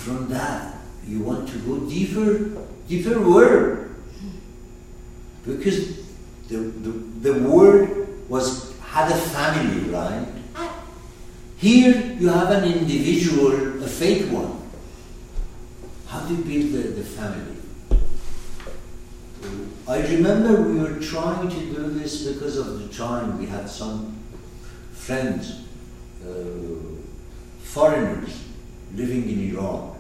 from that, you want to go deeper where? Because the word had a family, right? Here you have an individual, a fake one. How do you build the family? I remember we were trying to do this because of the time. We had some friends, foreigners living in Iran.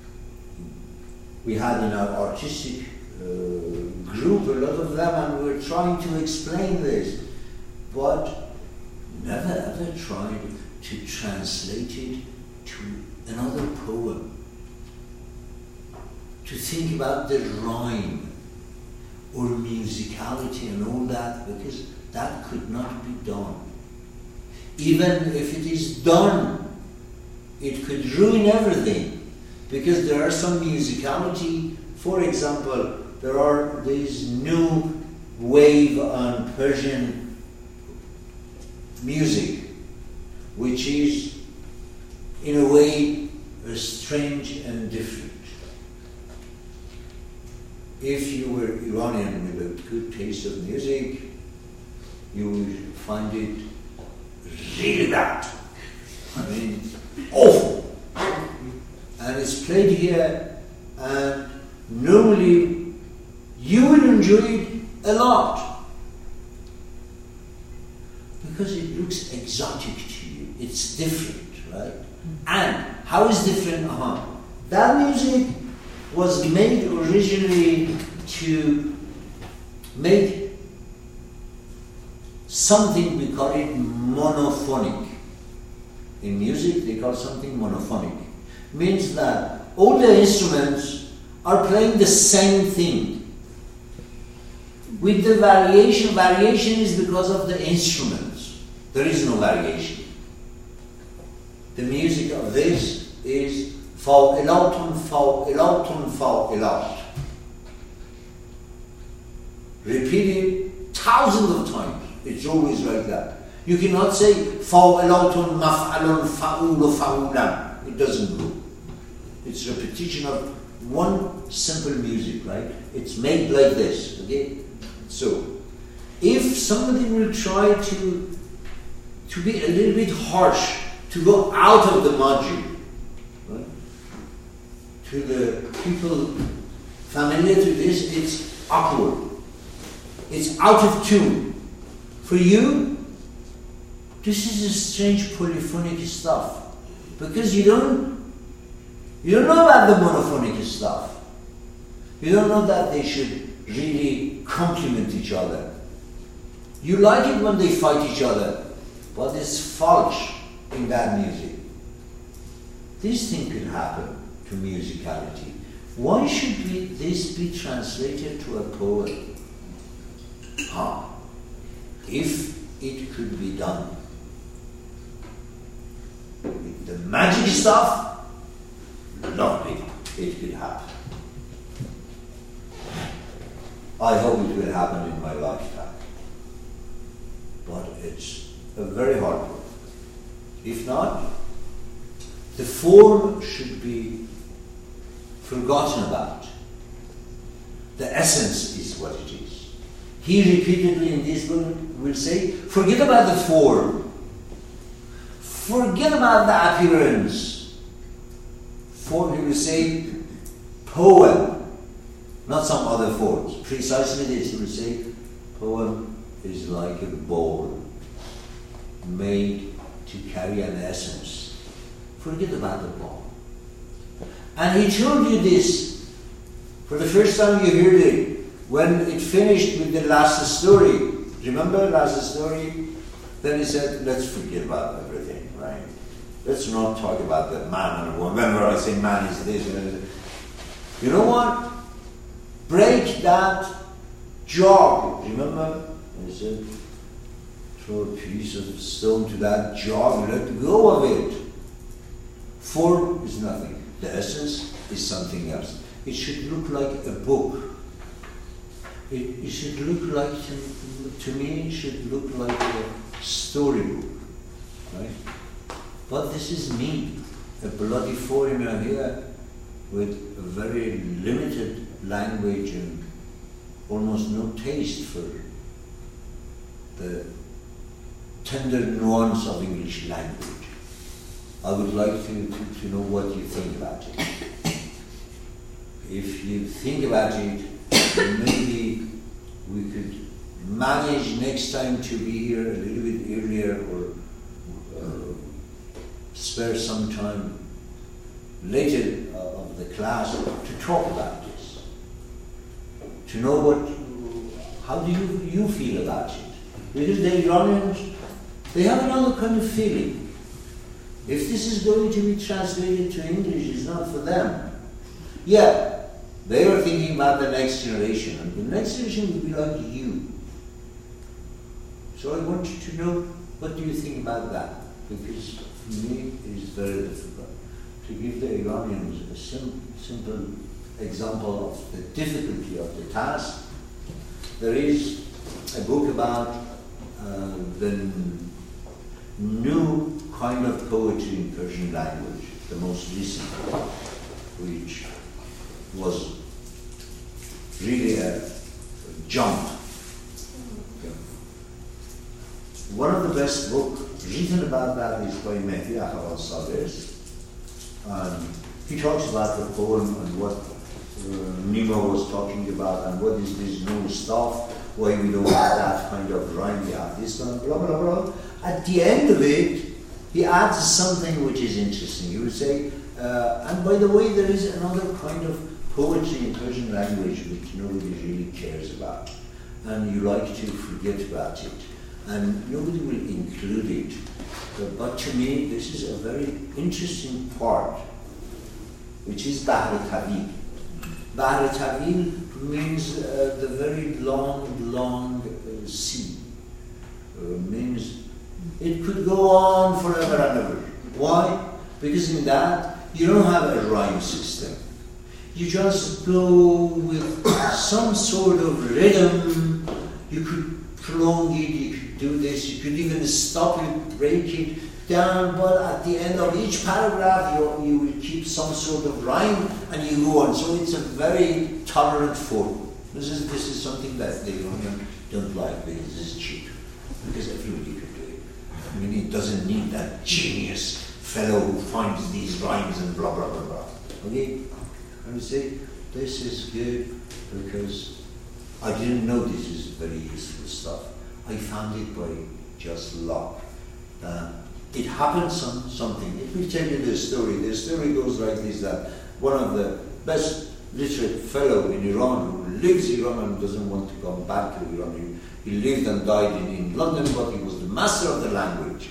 We had in our artistic group a lot of them, and we were trying to explain this, but never ever tried to translate it to another poem, to think about the rhyme or musicality and all that, because that could not be done. Even if it is done, it could ruin everything, because there are some musicality. For example, there are these new wave on Persian music, which is in a way strange and different. If you were Iranian with a good taste of music, you would find it really bad. I mean, awful. And it's played here, and normally you will enjoy it a lot because it looks exotic to you. It's different, right? And how is different? That music was made originally to make something, we call it monophonic. In music, they call something monophonic. Means that all the instruments are playing the same thing. With the variation is because of the instruments. There is no variation. The music of this is fa'ilatun, fa'ilatun, fa'ilat. Repeated thousands of times. It's always like that. You cannot say fa'ilatun, maf'alun, fa'ulu, fa'ulan. It doesn't go. It's repetition of one simple music, right? It's made like this, okay? So, if somebody will try to be a little bit harsh, to go out of the module, right? To the people familiar to this, it's awkward. It's out of tune. For you, this is a strange polyphonic stuff, because you don't know about the monophonic stuff. You don't know that they should really complement each other. You like it when they fight each other, but it's false in that music. This thing could happen to musicality. Why should this be translated to a poem? If it could be done with the magic stuff, lovely, it could happen. I hope it will happen in my lifetime. But it's a very hard work. If not, the form should be forgotten about. The essence is what it is. He repeatedly in this book will say, forget about the form. Forget about the appearance. Form, he will say, poem, not some other forms. Precisely this, he will say, poem is like a ball made to carry an essence. Forget about the ball. And he told you this. For the first time you heard it when it finished with the last story. Remember last story? Then he said, let's forget about everything, right? Let's not talk about the man and woman. Remember I say man is this and this. You know what? Break that jog. Remember? And he said, throw a piece of stone to that jog, let go of it. Form is nothing. The essence is something else. It should look like a book. It should look like, to me, it should look like a storybook, right? But this is me, a bloody foreigner here, with a very limited language and almost no taste for the tender nuance of English language. I would like to know what you think about it. If you think about it, maybe we could manage next time to be here a little bit earlier, or spare some time later of the class to talk about this, to know how do you feel about it? Because the Iranians, they have another kind of feeling. If this is going to be translated to English, it's not for them. Yeah, they are thinking about the next generation, and the next generation will be like you. So I want you to know, what do you think about that? Because for me, it is very difficult to give the Iranians a simple example of the difficulty of the task. There is a book about the new kind of poetry in Persian language, the most recent one, which was really a jump. One of the best books written about that is by Mehdi Akhavan-Sabes, and he talks about the poem and what Nima was talking about, and what is this new stuff, why we don't have that kind of rhyme, we have this one, blah, blah, blah. At the end of it, he adds something which is interesting. He would say, and by the way, there is another kind of poetry in Persian language which nobody really cares about, and you like to forget about it, and nobody will include it. But to me, this is a very interesting part, which is Bahr Tawil. Bahr Tawil means the very long sea. Means it could go on forever and ever. Why? Because in that, you don't have a rhyme system. You just go with some sort of rhythm. You could prolong it, you could do this, you could even stop it, break it down, but at the end of each paragraph, you will keep some sort of rhyme, and you go on. So it's a very tolerant form. This is something that the Iranians don't like, because this is cheap. Because everybody could do it. I mean, it doesn't need that genius fellow who finds these rhymes and blah, blah, blah, blah. Okay? I would say, this is good, because I didn't know this is very useful stuff. I found it by just luck. It happened something. Let me tell you the story. The story goes like this, that one of the best literate fellow in Iran, who lives in Iran and doesn't want to come back to Iran, he lived and died in London, but he was the master of the language.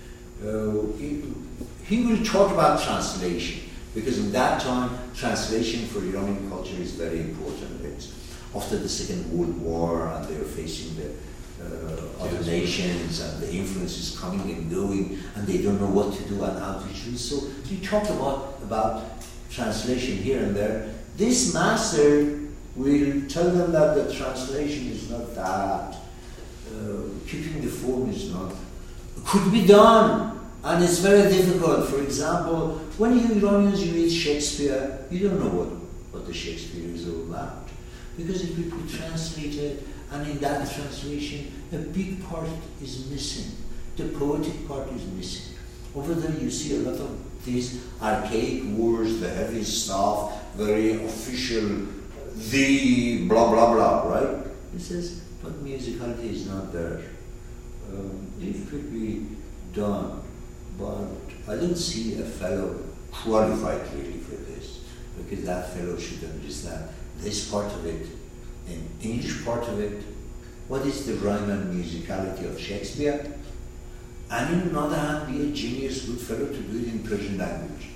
He will talk about translation, because in that time, translation for Iranian culture is very important. It's after the Second World War, and they're facing the other nations, and the influence is coming and going, and they don't know what to do and how to choose. So you talk about translation here and there. This master will tell them that the translation is not that. Keeping the form is not. Could be done, and it's very difficult. For example, when you Iranians you read Shakespeare, you don't know what the Shakespeare is all about, because it will be translated, and in that translation, a big part is missing. The poetic part is missing. Over there, you see a lot of these archaic words, the heavy stuff, very official, the blah blah blah, right? He says, but musicality is not there. It could be done, but I don't see a fellow qualified really for this, because that fellow should understand this part of it, and English part of it, what is the rhyme and musicality of Shakespeare, and on the other hand, be a genius, good fellow to do it in Persian language.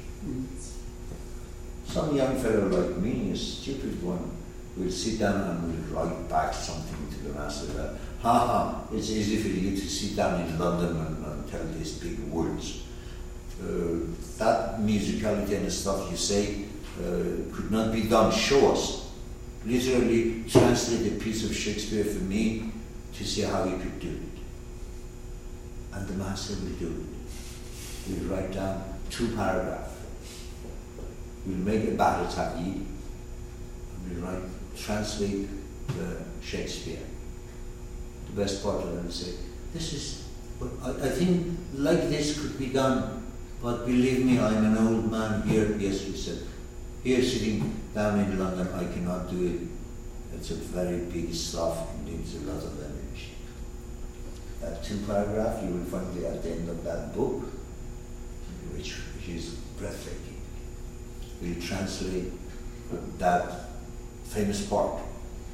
Some young fellow like me, a stupid one, will sit down and will write back something to the master that, it's easy for you to sit down in London and tell these big words. That musicality and stuff you say could not be done. Show us. Literally translate a piece of Shakespeare for me to see how you could do it. And the master will do it. He'll write down 2 paragraphs. we'll make a battle ta'yeed, and we'll translate the Shakespeare. The best part of it and say, this is, I think like this could be done, but believe me, I'm an old man here. Yes, we said, here sitting down in London, I cannot do it. It's a very big stuff, it needs a lot of energy. That 2 paragraph, you will find it at the end of that book, which is breathtaking. We'll translate that famous part.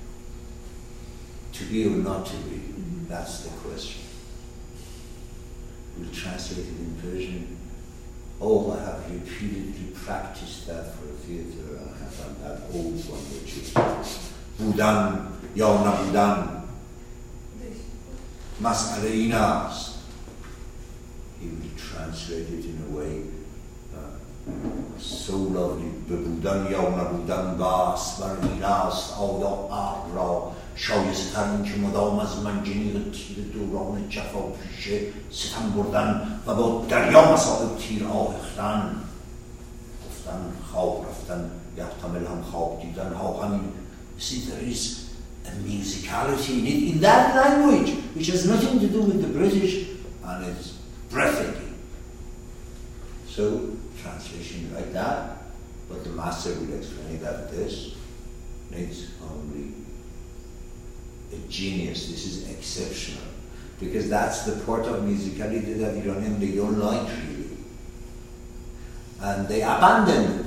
To be or not to be, that's the question. We'll translate it in Persian. Oh, I have repeatedly practiced that for a theatre. I have done that old one, which is Budan, Ya Nabudan, Mas'ale Inas. He will translate it in a way so lovely. Budan, Ya Nabudan, Bas, Bar Inas, Auda Ara. شایست‌تر این که مدام از من جنیق تیر دوران جفا پیشه ستم بردن و با دریا مصائب تیر آهختن گفتن خواب رفتن یحتمل هم خواب دیدن ها همین. See, there is a musicality in it, in that language, which has nothing to do with the British, and it's breathtaking. So, translation like that, but the master will explain that this needs only a genius. This is exceptional, because that's the part of musicality that Iranian they don't like really, and they abandon it.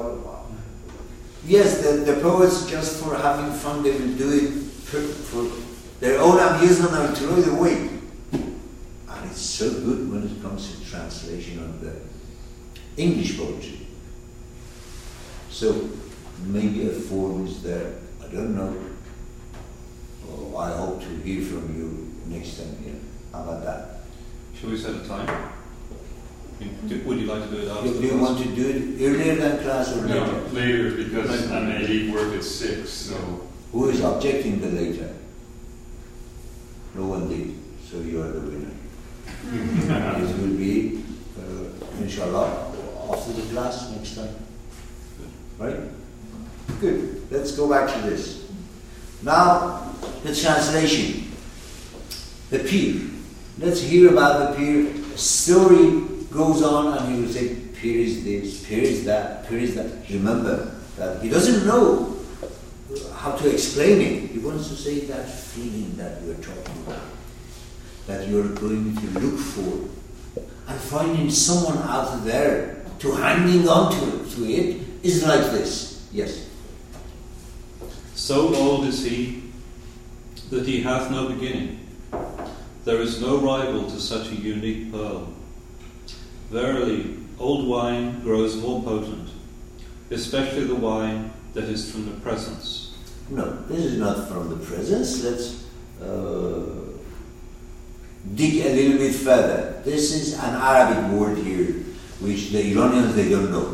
Yes, the poets, just for having fun, they will do it for their own amusement and throw it away. And it's so good when it comes to translation of the English poetry. So maybe a form is there. I don't know. Oh, I hope to hear from you next time here. How about that? Shall we set a time? Would you like to do it after? Do you want to do it earlier than class or later? No, later, because I may leave work at 6, so... Who is objecting the later? No one did, so you are the winner. This will be, inshallah, after the class next time. Right? Good. Let's go back to this. Now, the translation. The Pir. Let's hear about the Pir. A story goes on and he will say, Pir is this, Pir is that, Pir is that. Remember that he doesn't know how to explain it. He wants to say that feeling that we're talking about, that you're going to look for, and finding someone out there to hanging on to it is like this. Yes. So old is he that he hath no beginning. There is no rival to such a unique pearl. Verily, old wine grows more potent, especially the wine that is from the presence. No, this is not from the presence. Let's dig a little bit further. This is an Arabic word here, which the Iranians, they don't know.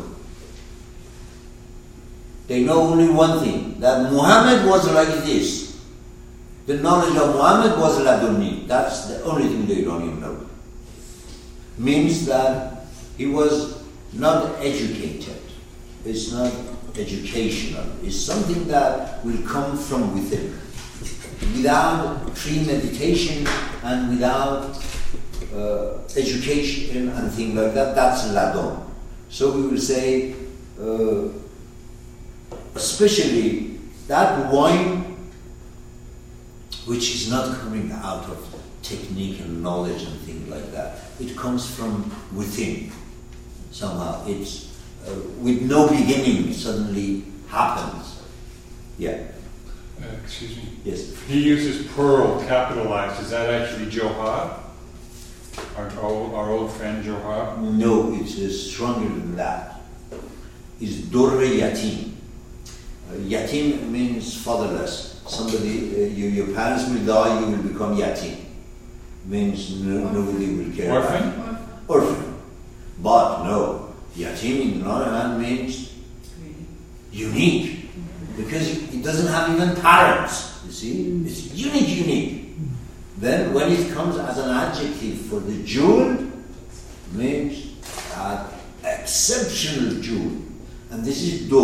They know only one thing, that Muhammad was like this. The knowledge of Muhammad was laduni. That's the only thing the Iranians know. Means that he was not educated. It's not educational. It's something that will come from within. Without premeditation and without education and things like that, that's ladon. So we will say, especially that wine which is not coming out of technique and knowledge and things like that. It comes from within. Somehow it's with no beginning suddenly happens. Yeah. Excuse me. Yes. He uses pearl capitalized. Is that actually Johar? Our old friend Johar? No, it's stronger than that. It's Durre Yatim. Yatim means fatherless. Somebody, your parents will die, you will become yatim. Means nobody will care about you. Orphan. But no, yatim in the other hand means unique. Because it doesn't have even parents, you see? It's unique. Then when it comes as an adjective for the jewel, means an exceptional jewel. And this is do.